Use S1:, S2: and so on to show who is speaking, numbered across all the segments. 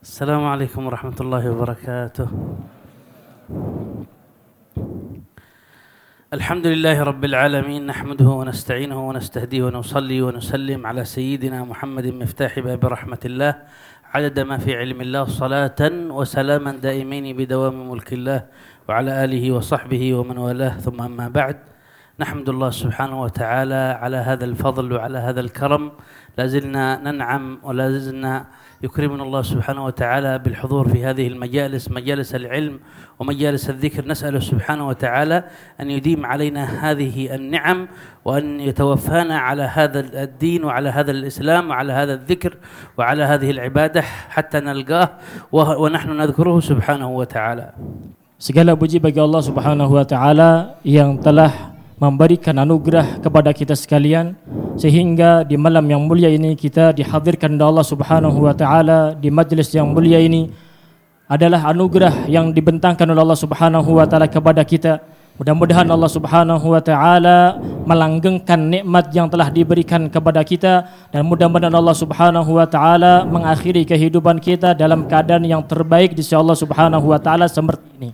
S1: السلام عليكم ورحمة الله وبركاته. الحمد لله رب العالمين، نحمده ونستعينه ونستهديه ونصلي ونسلم على سيدنا محمد مفتاح باب رحمة الله عدد ما في علم الله، صلاة وسلاما دائمين بدوام ملك الله وعلى آله وصحبه ومن والاه، ثم أما بعد. نحمد الله سبحانه وتعالى على هذا الفضل وعلى هذا الكرم، لازلنا ننعم ولازلنا يكرمنا الله سبحانه وتعالى بالحضور في هذه المجالس، مجالس العلم ومجالس الذكر. نسأله سبحانه وتعالى أن يديم علينا هذه النعم وأن يتوفانا على هذا الدين وعلى هذا الإسلام وعلى هذا الذكر وعلى هذه العبادة حتى نلقاه ونحن نذكره سبحانه وتعالى.
S2: Segala puji bagi Allah Subhanahu wa taala yang telah memberikan anugerah kepada kita sekalian sehingga di malam yang mulia ini kita dihadirkan oleh Allah Subhanahu wa taala di majlis yang mulia ini adalah anugerah yang dibentangkan oleh Allah Subhanahu wa taala kepada kita. Mudah-mudahan Allah Subhanahu wa taala melanggengkan nikmat yang telah diberikan kepada kita dan mudah-mudahan Allah Subhanahu wa taala mengakhiri kehidupan kita dalam keadaan yang terbaik di sisi Allah Subhanahu wa taala seperti ini.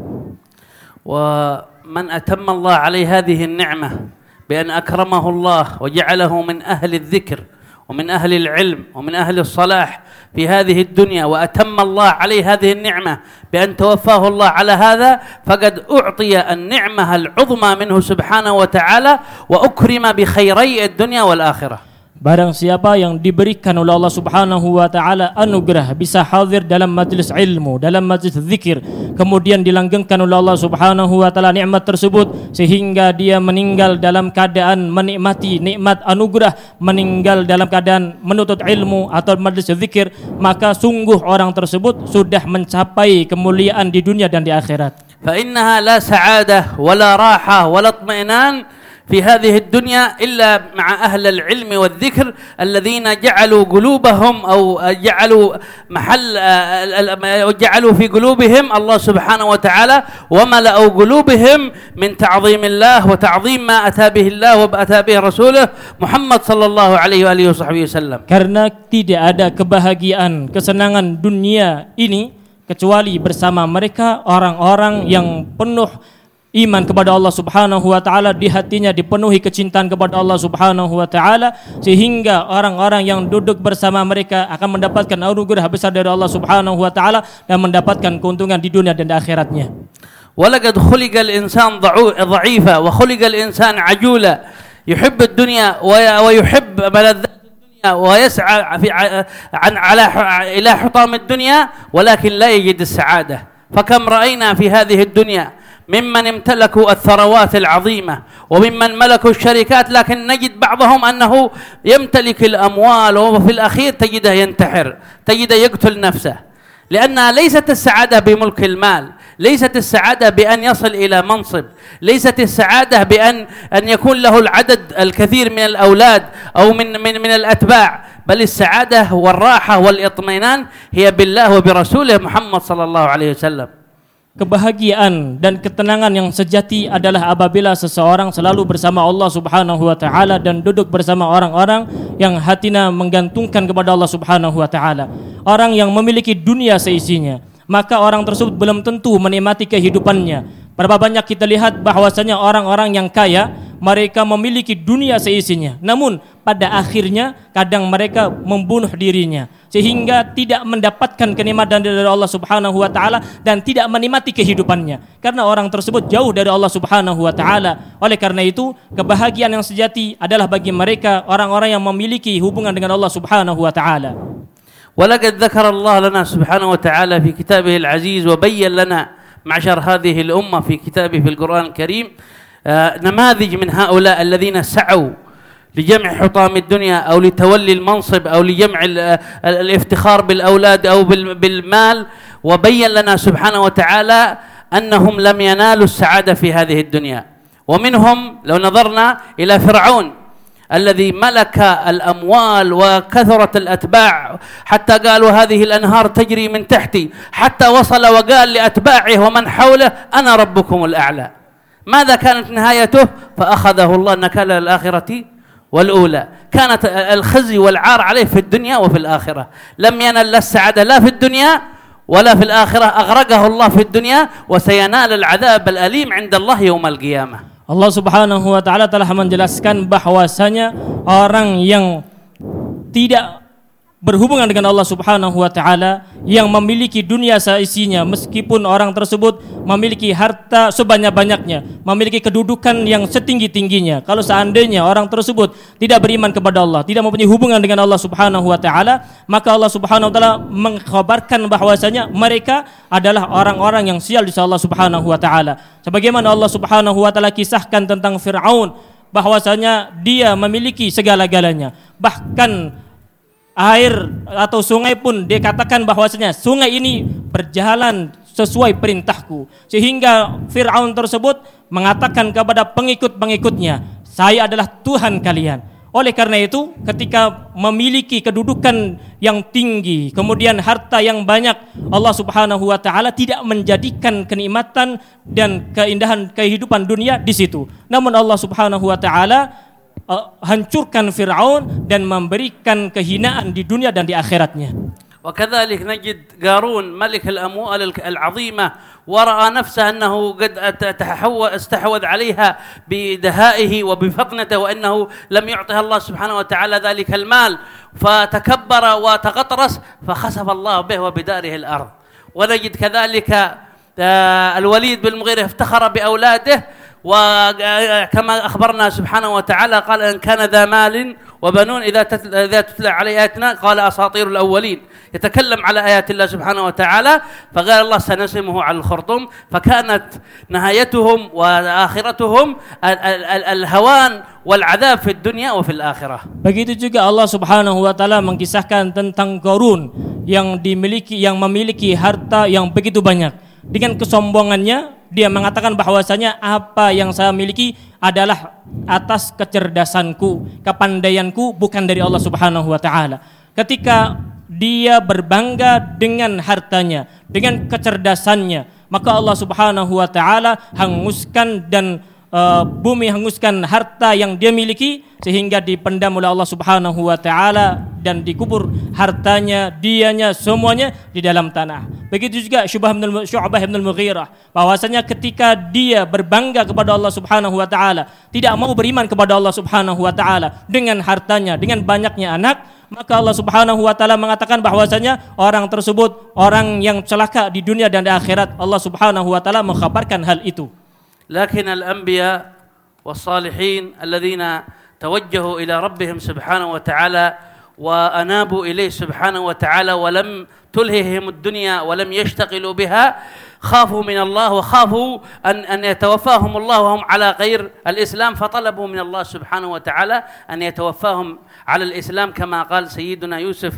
S1: ومن أتم الله عليه هذه النعمة بأن أكرمه الله وجعله من أهل الذكر ومن أهل العلم ومن أهل الصلاح في هذه الدنيا، وأتم الله عليه هذه النعمة بأن توفاه الله على هذا، فقد أعطي النعمة العظمى منه سبحانه وتعالى وأكرم بخيري الدنيا والآخرة.
S2: Barang siapa yang diberikan oleh Allah Subhanahu wa taala anugerah bisa hadir dalam majlis ilmu, dalam majlis zikir, kemudian dilanggengkan oleh Allah Subhanahu wa taala nikmat tersebut sehingga dia meninggal dalam keadaan menikmati nikmat anugerah, meninggal dalam keadaan menuntut ilmu atau majlis zikir, maka sungguh orang tersebut sudah mencapai kemuliaan di dunia dan di akhirat.
S1: Fa innaha la sa'adah wala raha wala itminan في هذه الدنيا إلا مع أهل العلم والذكر الذين جعلوا قلوبهم أو جعلوا في قلوبهم الله سبحانه وتعالى وملأوا قلوبهم من تعظيم الله وتعظيم ما أتى به الله وأتى به رسوله محمد صلى الله عليه وآله وصحبه وسلم.
S2: Karena tidak ada kebahagiaan, kesenangan dunia ini kecuali bersama mereka orang-orang yang penuh iman kepada Allah Subhanahu wa taala, di hatinya dipenuhi kecintaan kepada Allah Subhanahu wa taala sehingga orang-orang yang duduk bersama mereka akan mendapatkan anugerah besar dari Allah Subhanahu wa taala dan mendapatkan keuntungan di dunia dan di akhiratnya.
S1: Walaqad khuliqal insan dha'ifa wa khuliqal insan ajula yuhibbu ad-dunya wa yuhibbu maladzat ad-dunya wa yas'a ila hutam ad-dunya walakin la yajid as-sa'adah. Fakam ra'ayna fi hadhihi ad-dunya ممن امتلكوا الثروات العظيمة وممن ملكوا الشركات، لكن نجد بعضهم أنه يمتلك الأموال وفي الأخير تجده ينتحر، تجده يقتل نفسه، لأنها ليست السعادة بملك المال، ليست السعادة بأن يصل إلى منصب، ليست السعادة بأن يكون له العدد الكثير من الأولاد أو من الأتباع، بل السعادة والراحة والإطمئنان هي بالله وبرسوله محمد صلى الله عليه وسلم.
S2: Kebahagiaan dan ketenangan yang sejati adalah apabila seseorang selalu bersama Allah Subhanahu wa taala dan duduk bersama orang-orang yang hatinya menggantungkan kepada Allah Subhanahu wa taala. Orang yang memiliki dunia seisinya, maka orang tersebut belum tentu menikmati kehidupannya. Berapa banyak kita lihat bahwasanya orang-orang yang kaya mereka memiliki dunia seisinya, namun pada akhirnya kadang mereka membunuh dirinya sehingga tidak mendapatkan kenikmatan dari Allah Subhanahu wa taala dan tidak menikmati kehidupannya karena orang tersebut jauh dari Allah Subhanahu wa taala. Oleh karena itu, kebahagiaan yang sejati adalah bagi mereka orang-orang yang memiliki hubungan dengan Allah Subhanahu wa taala.
S1: Walaqad dzakara Allah lana Subhanahu wa taala fi kitabihil aziz wa bayyana lana معشر هذه الأمة في كتابه في القرآن الكريم نماذج من هؤلاء الذين سعوا لجمع حطام الدنيا أو لتولي المنصب أو لجمع الافتخار بالأولاد أو بالمال، وبين لنا سبحانه وتعالى أنهم لم ينالوا السعادة في هذه الدنيا. ومنهم لو نظرنا إلى فرعون الذي ملك الأموال وكثرة الأتباع حتى قالوا هذه الأنهار تجري من تحتي، حتى وصل وقال لأتباعه ومن حوله أنا ربكم الأعلى. ماذا كانت نهايته؟ فأخذه الله نكال الآخرة والأولى كانت الخزي والعار عليه في الدنيا وفي الآخرة لم ينل السعادة لا في الدنيا ولا في الآخرة أغرقه الله في الدنيا وسينال العذاب الأليم عند الله يوم القيامة.
S2: Allah Subhanahu wa taala telah menjelaskan bahwasanya orang yang tidak berhubungan dengan Allah Subhanahu wa taala yang memiliki dunia seisinya meskipun orang tersebut memiliki harta sebanyak-banyaknya, memiliki kedudukan yang setinggi-tingginya, kalau seandainya orang tersebut tidak beriman kepada Allah, tidak mempunyai hubungan dengan Allah Subhanahu wa taala, maka Allah Subhanahu wa taala mengkhabarkan bahwasanya mereka adalah orang-orang yang sial di sisi Allah Subhanahu wa taala. Sebagaimana Allah Subhanahu wa taala kisahkan tentang Fir'aun bahwasanya dia memiliki segala-galanya, bahkan air atau sungai pun dia katakan bahwasanya sungai ini berjalan sesuai perintahku, sehingga Fir'aun tersebut mengatakan kepada pengikut-pengikutnya, saya adalah Tuhan kalian. Oleh karena itu, ketika memiliki kedudukan yang tinggi, kemudian harta yang banyak, Allah Subhanahu wa taala tidak menjadikan kenikmatan dan keindahan kehidupan dunia di situ. Namun Allah Subhanahu wa taala hancurkan Fir'aun dan memberikan kehinaan di dunia dan di akhiratnya.
S1: وكذلك نجد قارون ملك الأموال العظيمة ورأى نفسه أنه قد استحوذ عليها بدهائه وبفطنته وأنه لم يعطها الله سبحانه وتعالى ذلك المال فتكبر وتغطرس فخسف الله به وبداره الأرض. ونجد كذلك الوليد بن المغيرة افتخر بأولاده وكما أخبرنا سبحانه وتعالى قال إن كان ذا مال وبنون إذا تتلى عليه آياتنا قال أساطير الأولين، يتكلم على آيات الله سبحانه وتعالى فقال الله سنسمه على الخرطوم، فكانت نهايتهم وآخرتهم الهوان والعذاب في الدنيا وفي الآخرة.
S2: Begitu juga Allah Subhanahu wa taala mengisahkan tentang Qarun yang memiliki harta yang begitu banyak. Dengan kesombongannya dia mengatakan bahwasanya apa yang saya miliki adalah atas kecerdasanku, kepandaianku, bukan dari Allah Subhanahu wa taala. Ketika dia berbangga dengan hartanya, dengan kecerdasannya, maka Allah Subhanahu wa taala hanguskan dan bumi hanguskan harta yang dia miliki sehingga dipendam oleh Allah Subhanahu wa taala dan dikubur hartanya, dianya, semuanya di dalam tanah. Begitu juga Syu'bah bin al-Mughirah bahwasanya ketika dia berbangga kepada Allah Subhanahu wa taala, tidak mau beriman kepada Allah Subhanahu wa taala dengan hartanya, dengan banyaknya anak, maka Allah Subhanahu wa taala mengatakan bahwasanya orang tersebut orang yang celaka di dunia dan di akhirat. Allah Subhanahu wa taala mengkhabarkan hal itu.
S1: لكن الأنبياء والصالحين الذين توجهوا إلى ربهم سبحانه وتعالى وأنابوا إليه سبحانه وتعالى ولم تلههم الدنيا ولم يشتغلوا بها خافوا من الله وخافوا أن يتوفاهم الله وهم على غير الإسلام فطلبوا من الله سبحانه وتعالى أن يتوفاهم على الإسلام كما قال سيدنا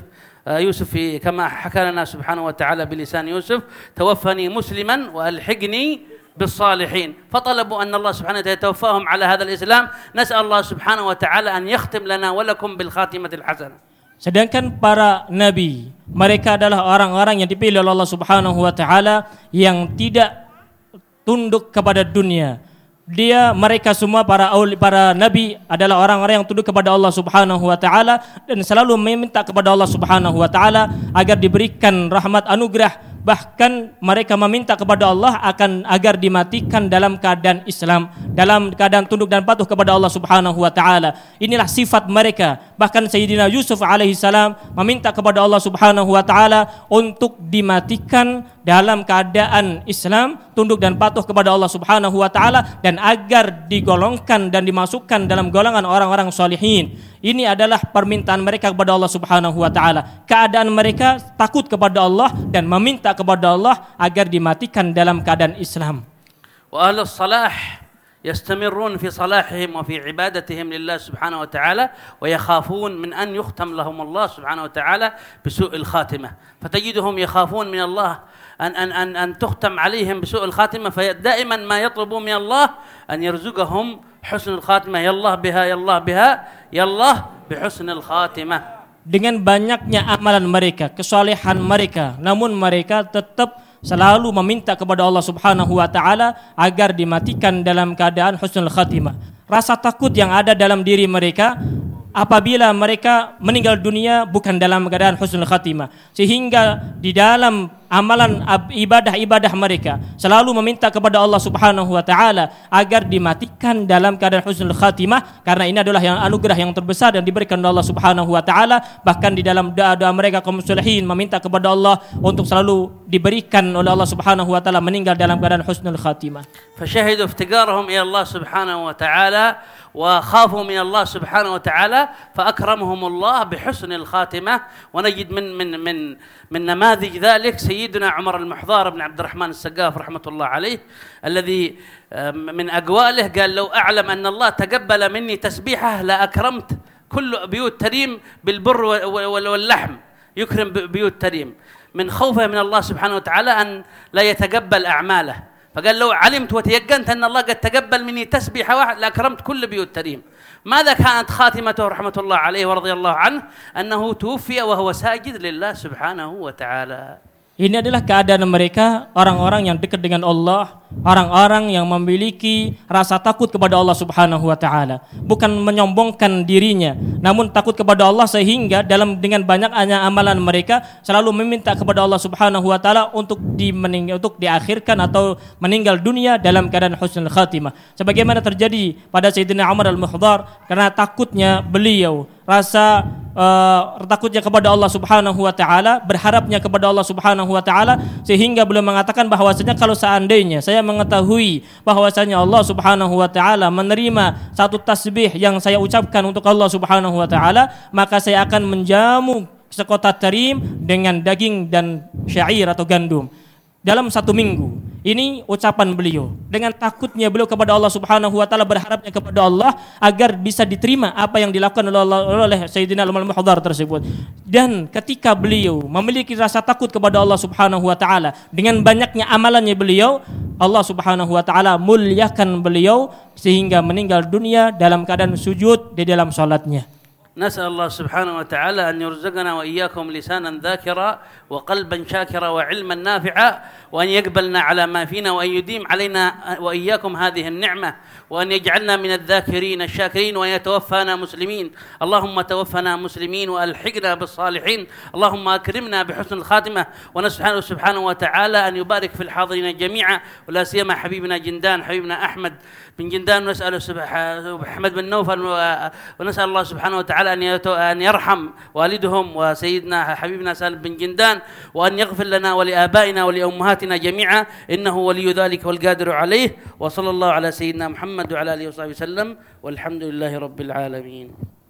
S1: يوسف كما حكى لنا سبحانه وتعالى بلسان يوسف توفني مسلما وألحقني بالصالحين فطلبوا أن الله سبحانه وتعالى يتوفاهم على هذا الإسلام نسأل الله سبحانه وتعالى أن يختم لنا ولكم بالخاتمة الحسنة.
S2: Sedangkan para nabi, mereka adalah orang-orang yang dipilih oleh Allah Subhanahu wa taala yang tidak tunduk kepada dunia. Mereka semua para nabi adalah orang-orang yang tunduk kepada Allah Subhanahu wa taala dan selalu meminta kepada Allah Subhanahu wa taala agar diberikan rahmat anugerah. Bahkan mereka meminta kepada Allah agar dimatikan dalam keadaan Islam, dalam keadaan tunduk dan patuh kepada Allah Subhanahu wa taala. Inilah sifat mereka. Bahkan Sayyidina Yusuf alaihi salam meminta kepada Allah Subhanahu wa taala untuk dimatikan dalam keadaan Islam, tunduk dan patuh kepada Allah Subhanahu wa taala dan agar digolongkan dan dimasukkan dalam golongan orang-orang sholihin. Ini adalah permintaan mereka kepada Allah Subhanahu wa taala. Keadaan mereka takut kepada Allah dan meminta kepada Allah agar dimatikan dalam keadaan Islam.
S1: Wa ahlus salah yastamirrun fi salahihim wa fi ibadatihim lillah subhanahu wa ta'ala wa yakhafun min an yukhtam lahum Allah subhanahu wa ta'ala bisu'il khatimah. Fatajiduhum yakhafun min Allah أن تختم عليهم بسوء الخاتمة فدائما ما يطلبوا من الله أن يرزقهم حسن الخاتمة يا الله بها يا الله بها يا الله بحسن الخاتمة.
S2: Dengan banyaknya amalan mereka, kesalehan mereka, namun mereka tetap selalu meminta kepada Allah Subhanahu wa taala agar dimatikan dalam keadaan husnul khatimah. rasa takut yang ada dalam diri mereka apabila mereka meninggal dunia bukan dalam keadaan husnul khatimah, sehingga di dalam amalan ibadah-ibadah mereka selalu meminta kepada Allah Subhanahu wa taala agar dimatikan dalam keadaan husnul khatimah, karena ini adalah yang anugerah yang terbesar yang diberikan oleh Allah Subhanahu wa taala. Bahkan di dalam doa-doa mereka kaum muslimin meminta kepada Allah untuk selalu diberikan oleh Allah Subhanahu wa taala meninggal dalam keadaan husnul khatimah.
S1: فشهدوا افتقارهم إلى الله سبحانه وتعالى وخافوا من الله سبحانه وتعالى فأكرمهم الله بحسن الخاتمة. ونجد من نماذج ذلك سيدنا عمر المحضار بن عبد الرحمن السقاف رحمة الله عليه، الذي من أقواله قال: لو أعلم أن الله تقبل مني تسبيحه لأكرمت كل بيوت تريم بالبر واللحم، يكرم بيوت تريم من خوفه من الله سبحانه وتعالى أن لا يتقبل أعماله. فقال: لو علمت وتيقنت أن الله قد تقبل مني تسبيحة واحد لأكرمت كل بيوت تريم. ماذا كانت خاتمته رحمة الله عليه ورضي الله عنه؟ أنه توفي وهو ساجد لله سبحانه وتعالى.
S2: Ini adalah keadaan mereka, orang-orang yang dekat dengan Allah, orang-orang yang memiliki rasa takut kepada Allah Subhanahu wa taala, bukan menyombongkan dirinya, namun takut kepada Allah, sehingga dengan banyaknya amalan mereka selalu meminta kepada Allah Subhanahu wa taala untuk diakhirkan atau meninggal dunia dalam keadaan husnul khatimah. Sebagaimana terjadi pada Sayyidina Umar al-Muhdar, karena takutnya beliau, rasa takutnya kepada Allah Subhanahu wa taala, berharapnya kepada Allah Subhanahu wa taala, sehingga beliau mengatakan bahwasanya kalau seandainya saya mengetahui bahwasanya Allah Subhanahu wa taala menerima satu tasbih yang saya ucapkan untuk Allah Subhanahu wa taala, maka saya akan menjamu sekota tarim dengan daging dan syair atau gandum dalam 1 minggu. Ini ucapan beliau. Dengan takutnya beliau kepada Allah Subhanahu wa taala, berharapnya kepada Allah agar bisa diterima apa yang dilakukan oleh Sayyidina Umar al-Muhdar tersebut. Dan ketika beliau memiliki rasa takut kepada Allah Subhanahu wa taala, dengan banyaknya amalannya beliau, Allah Subhanahu wa taala muliakan beliau sehingga meninggal dunia dalam keadaan sujud di dalam salatnya.
S1: نسأل الله سبحانه وتعالى أن يرزقنا وإياكم لسانا ذاكرا وقلبا شاكرا وعلما نافعا، وأن يقبلنا على ما فينا، وأن يديم علينا وإياكم هذه النعمة، وأن يجعلنا من الذاكرين الشاكرين، وأن يتوفانا مسلمين. اللهم توفنا مسلمين وألحقنا بالصالحين. اللهم أكرمنا بحسن الخاتمة. ونسأل سبحانه وتعالى أن يبارك في الحاضرين جميعا، ولا سيما حبيبنا جندان، حبيبنا أحمد بن جندان، ونسأل أحمد بن نوفل، ونسأل الله سبحانه وتعالى أن يرحم والدهم وسيدنا حبيبنا سالم بن جندان، وأن يغفر لنا ولآبائنا ولأمهاتنا جميعا، إنه ولي ذلك والقادر عليه. وصلى الله على سيدنا محمد وعلى آله وصحبه وسلم، والحمد لله رب العالمين.